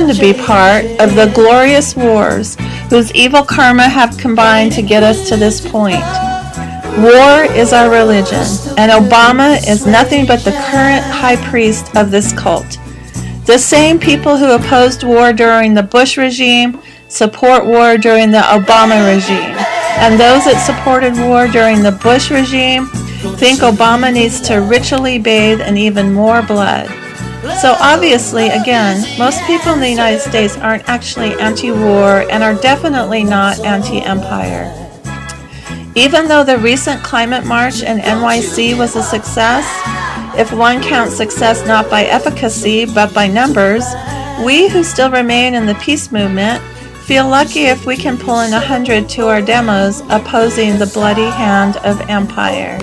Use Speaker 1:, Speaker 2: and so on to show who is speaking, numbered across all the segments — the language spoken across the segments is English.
Speaker 1: to be part of the glorious wars whose evil karma have combined to get us to this point. War is our religion, and Obama is nothing but the current high priest of this cult. The same people who opposed war during the Bush regime support war during the Obama regime, and those that supported war during the Bush regime think Obama needs to ritually bathe in even more blood. So obviously, again, most people in the United States aren't actually anti-war and are definitely not anti-empire. Even though the recent climate march in NYC was a success, if one counts success not by efficacy but by numbers, we who still remain in the peace movement feel lucky if we can pull in 100 to our demos opposing the bloody hand of empire.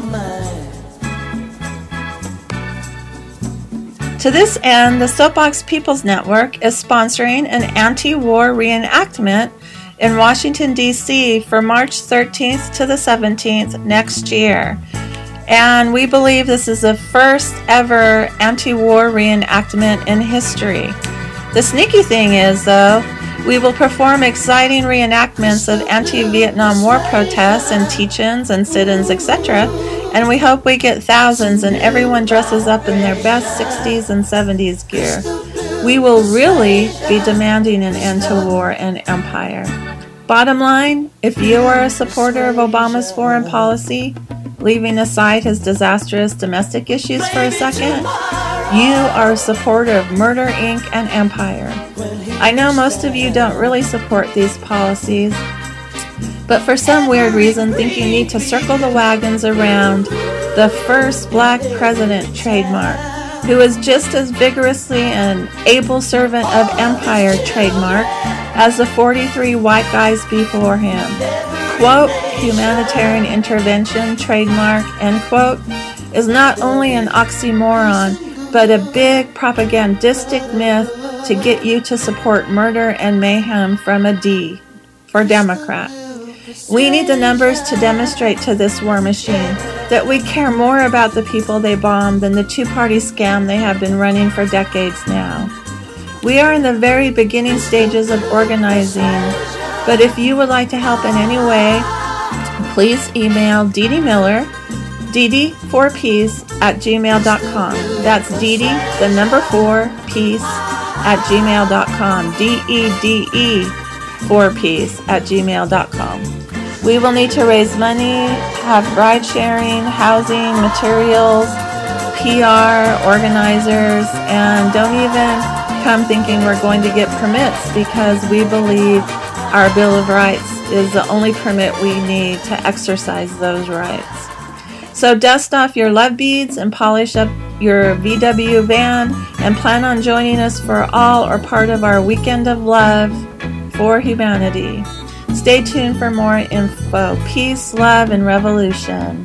Speaker 1: To this end, the Soapbox People's Network is sponsoring an anti-war reenactment in Washington, D.C. for March 13th to the 17th next year. And we believe this is the first ever anti-war reenactment in history. The sneaky thing is, though, we will perform exciting reenactments of anti-Vietnam War protests and teach-ins and sit-ins, etc., and we hope we get thousands and everyone dresses up in their best 60s and 70s gear. We will really be demanding an end to war and empire. Bottom line, if you are a supporter of Obama's foreign policy, leaving aside his disastrous domestic issues for a second, you are a supporter of Murder, Inc. and empire. I know most of you don't really support these policies, but for some weird reason think you need to circle the wagons around the first black president trademark, who is just as vigorously an able servant of empire trademark as the 43 white guys before him. Quote, humanitarian intervention trademark, end quote, is not only an oxymoron, but a big propagandistic myth to get you to support murder and mayhem from a D for Democrat. We need the numbers to demonstrate to this war machine that we care more about the people they bombed than the two-party scam they have been running for decades now. We are in the very beginning stages of organizing, but if you would like to help in any way, please email Dee Dee Miller, DD4Peace@gmail.com. That's Dee, the number 4, peace@gmail.com. DEDE 4Peace@gmail.com. We will need to raise money, have ride sharing, housing, materials, PR, organizers, and don't even come thinking we're going to get permits because we believe our Bill of Rights is the only permit we need to exercise those rights. So dust off your love beads and polish up your VW van and plan on joining us for all or part of our weekend of love for humanity. Stay tuned for more info. Peace, love, and revolution.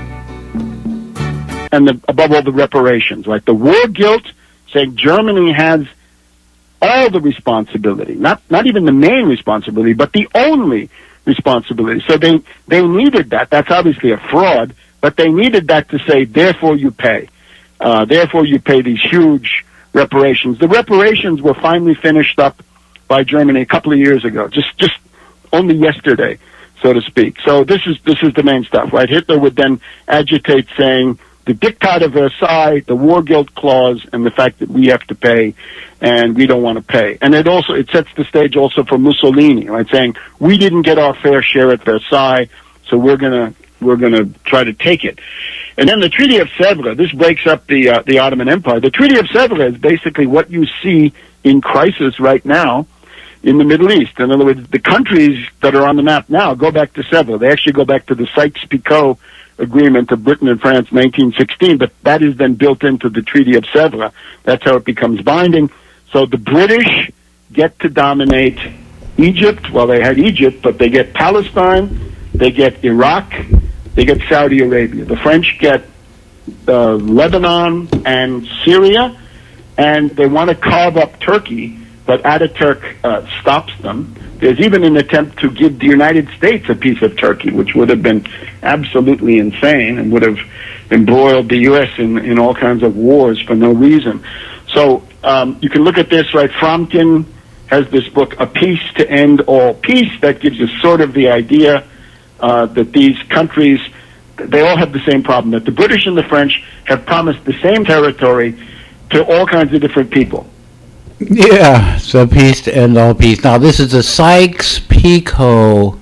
Speaker 2: And above all, the reparations, right? The war guilt, saying Germany has all the responsibility, not even the main responsibility, but the only responsibility. So they needed that. That's obviously a fraud, but they needed that to say, therefore you pay. Therefore you pay these huge reparations. The reparations were finally finished up by Germany a couple of years ago, just only yesterday, so to speak. So this is the main stuff, right? Hitler would then agitate saying the Diktat of Versailles, the war guilt clause, and the fact that we have to pay, and we don't want to pay. And it sets the stage also for Mussolini, right? Saying we didn't get our fair share at Versailles, so we're gonna try to take it. And then the Treaty of Sèvres, this breaks up the Ottoman Empire. The Treaty of Sèvres is basically what you see in crisis right now in the Middle East. In other words, the countries that are on the map now go back to Sèvres. They actually go back to the Sykes-Picot Agreement of Britain and France, 1916, but that is then built into the Treaty of Sèvres. That's how it becomes binding. So the British get to dominate Egypt. Well, they had Egypt, but they get Palestine, they get Iraq, they get Saudi Arabia. The French get Lebanon and Syria, and they want to carve up Turkey, but Ataturk stops them. There's even an attempt to give the United States a piece of Turkey, which would have been absolutely insane and would have embroiled the U.S. in all kinds of wars for no reason. So you can look at this, right? Fromkin has this book, A Peace to End All Peace, that gives you sort of the idea that these countries, they all have the same problem, that the British and the French have promised the same territory to all kinds of different people.
Speaker 3: Yeah, so peace to end all peace. Now, this is a Sykes-Picot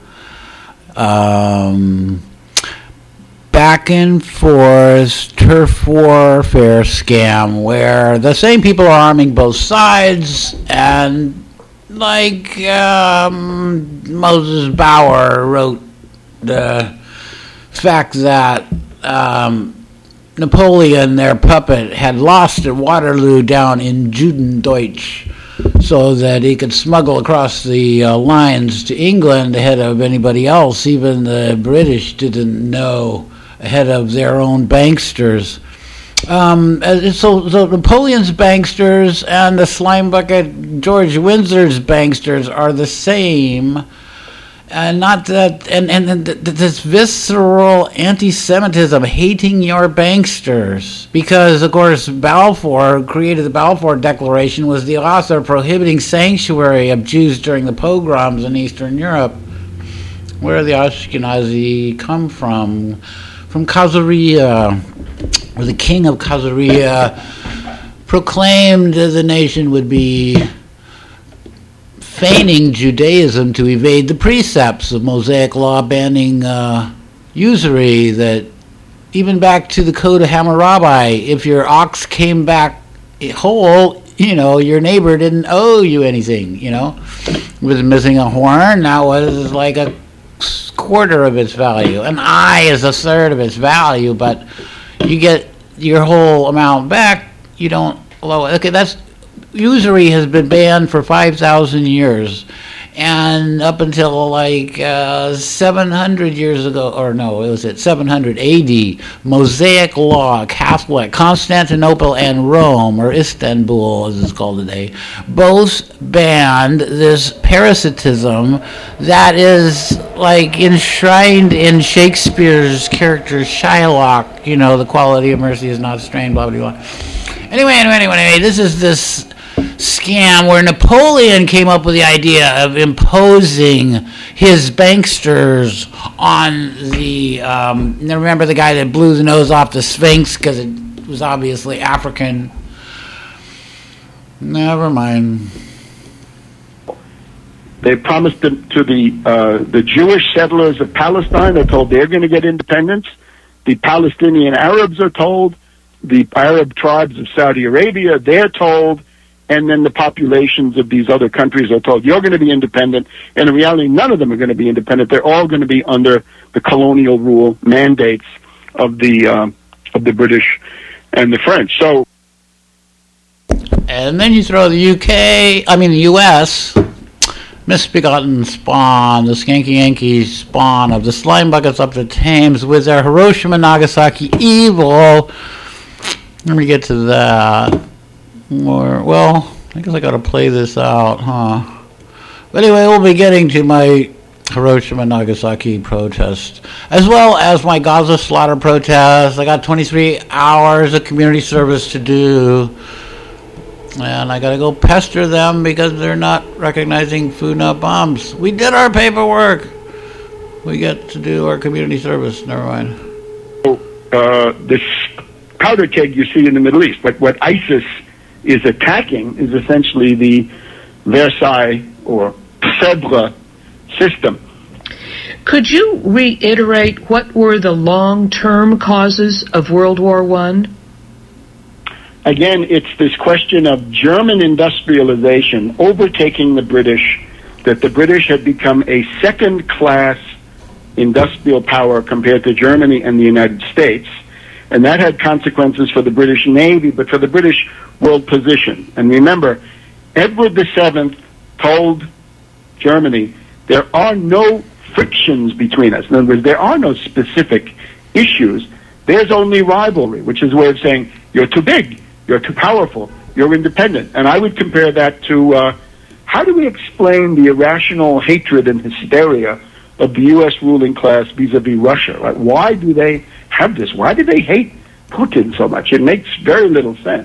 Speaker 3: back and forth turf warfare scam where the same people are arming both sides, and like Moses Bauer wrote the fact that Napoleon, their puppet, had lost at Waterloo down in Judendeutsch so that he could smuggle across the lines to England ahead of anybody else. Even the British didn't know ahead of their own banksters. So Napoleon's banksters and the slime bucket George Windsor's banksters are the same. And not that, and this visceral anti-Semitism, hating your banksters, because of course Balfour, who created the Balfour Declaration, was the author prohibiting sanctuary of Jews during the pogroms in Eastern Europe. Where the Ashkenazi come from Khazaria, where the king of Khazaria proclaimed the nation would be feigning Judaism to evade the precepts of Mosaic law banning usury, that even back to the Code of Hammurabi, if your ox came back whole, your neighbor didn't owe you anything, was missing a horn, that was like a quarter of its value. An eye is a third of its value, but you get your whole amount back, you don't owe it. Okay, that's usury has been banned for 5,000 years, and up until like 700 years ago, or no, it was at 700 AD, Mosaic law, Catholic, Constantinople and Rome, or Istanbul as it's called today, both banned this parasitism that is like enshrined in Shakespeare's character Shylock, the quality of mercy is not strained, blah, blah, blah. Anyway, this is this scam where Napoleon came up with the idea of imposing his banksters on the remember the guy that blew the nose off the Sphinx because it was obviously African. Never mind.
Speaker 2: They promised to the Jewish settlers of Palestine, they're told they're going to get independence. The Palestinian Arabs are told, the Arab tribes of Saudi Arabia, they're told, and then the populations of these other countries are told, you're going to be independent. And in reality, none of them are going to be independent. They're all going to be under the colonial rule mandates of the British and the French. So,
Speaker 3: and then you throw the U.S., misbegotten spawn, the skanky Yankee spawn of the slime buckets up the Thames with their Hiroshima Nagasaki evil. Let me get to that. Well, I guess I got to play this out, huh? But anyway, we'll be getting to my Hiroshima Nagasaki protest, as well as my Gaza slaughter protest. I got 23 hours of community service to do, and I got to go pester them because they're not recognizing Food Not Bombs. We did our paperwork. We get to do our community service. Never mind.
Speaker 2: This powder keg you see in the Middle East, what ISIS is attacking is essentially the Versailles or Sèvres system.
Speaker 4: Could you reiterate what were the long-term causes of World War I?
Speaker 2: Again, it's this question of German industrialization overtaking the British, that the British had become a second-class industrial power compared to Germany and the United States. And that had consequences for the British Navy, but for the British world position. And remember, Edward VII told Germany, there are no frictions between us. In other words, there are no specific issues. There's only rivalry, which is a way of saying, you're too big, you're too powerful, you're independent. And I would compare that to, how do we explain the irrational hatred and hysteria of the U.S. ruling class vis-a-vis Russia? Right? Why do they have this? Why do they hate Putin so much? It makes very little sense.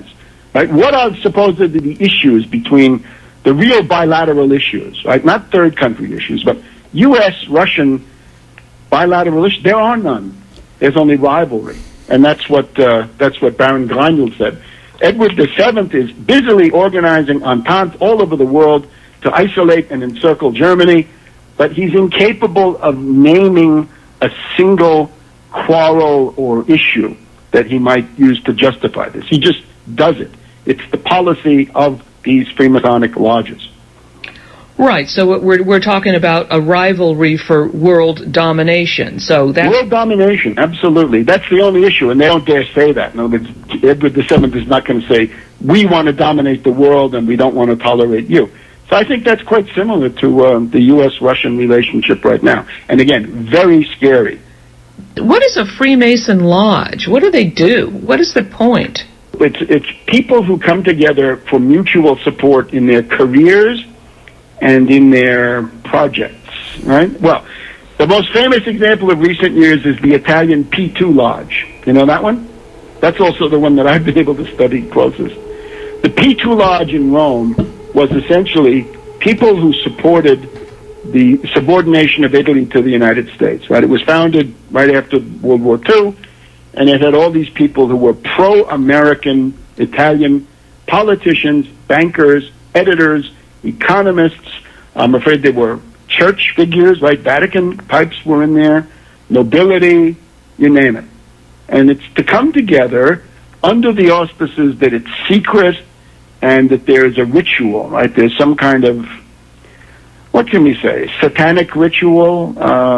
Speaker 2: Right? What are supposedly the issues between the real bilateral issues, right? Not third country issues, but U.S.-Russian bilateral issues. There are none. There's only rivalry. And that's what Baron Greinwald said. Edward VII is busily organizing ententes all over the world to isolate and encircle Germany, but he's incapable of naming a single quarrel or issue that he might use to justify this. He just does it. It's the policy of these Freemasonic lodges.
Speaker 4: Right, so we're talking about a rivalry for world domination. So that's
Speaker 2: world domination, absolutely. That's the only issue, and they don't dare say that. In other words, Edward VII is not going to say, we want to dominate the world and we don't want to tolerate you. So I think that's quite similar to the U.S.-Russian relationship right now. And again, very scary.
Speaker 4: What is a Freemason lodge? What do they do? What is the point?
Speaker 2: It's people who come together for mutual support in their careers and in their projects, right? Well, the most famous example of recent years is the Italian P2 Lodge. You know that one? That's also the one that I've been able to study closest. The P2 Lodge in Rome was essentially people who supported the subordination of Italy to the United States, right? It was founded right after World War II, and it had all these people who were pro-American Italian politicians, bankers, editors, economists. I'm afraid they were church figures, right? Vatican pipes were in there, nobility, you name it. And it's to come together under the auspices that it's secret and that there is a ritual, right? There's some kind of, what can we say, satanic ritual?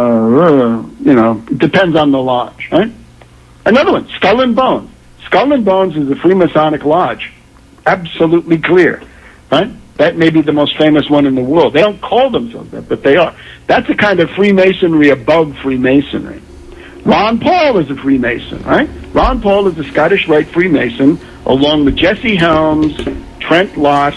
Speaker 2: It depends on the lodge, right? Another one, Skull and Bones. Skull and Bones is a Freemasonic lodge. Absolutely clear, right? That may be the most famous one in the world. They don't call themselves that, but they are. That's a kind of Freemasonry above Freemasonry. Ron Paul is a Freemason, right? Ron Paul is a Scottish Rite Freemason, along with Jesse Helms, Trent Lott,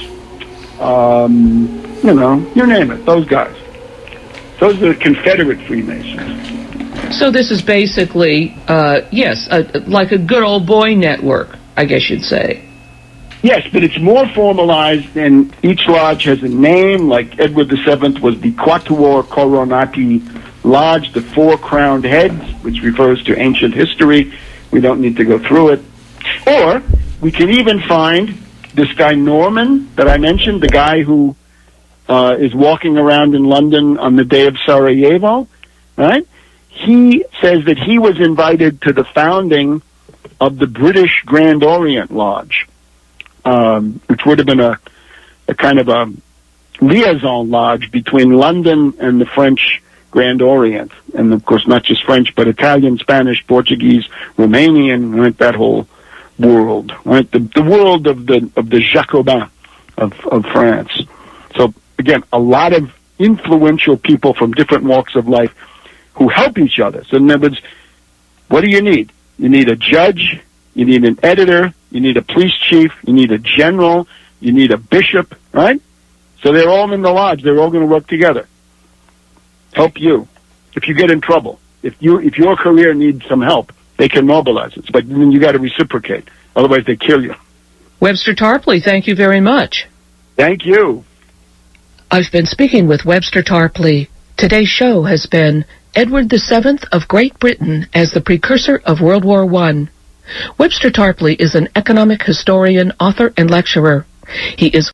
Speaker 2: you name it, those guys. Those are the Confederate Freemasons.
Speaker 4: So this is basically, like a good old boy network, I guess you'd say.
Speaker 2: Yes, but it's more formalized, and each lodge has a name, like Edward VII was the Quatuor Coronati Lodge, the Four Crowned Heads, which refers to ancient history. We don't need to go through it. Or we can even find this guy Norman that I mentioned, the guy who is walking around in London on the day of Sarajevo, right? He says that he was invited to the founding of the British Grand Orient Lodge, which would have been a kind of a liaison lodge between London and the French Grand Orient. And, of course, not just French, but Italian, Spanish, Portuguese, Romanian, right, that whole world, right? The world of the Jacobins of France. So, again, a lot of influential people from different walks of life who help each other. So in other words, what do you need? You need a judge, you need an editor, you need a police chief, you need a general, you need a bishop, right? So they're all in the lodge. They're all going to work together. Help you. If you get in trouble, if your career needs some help, they can mobilize it. But then you got to reciprocate. Otherwise, they kill you.
Speaker 4: Webster Tarpley, thank you very much.
Speaker 2: Thank you.
Speaker 4: I've been speaking with Webster Tarpley. Today's show has been Edward VII of Great Britain as the precursor of World War I. Webster Tarpley is an economic historian, author, and lecturer. He is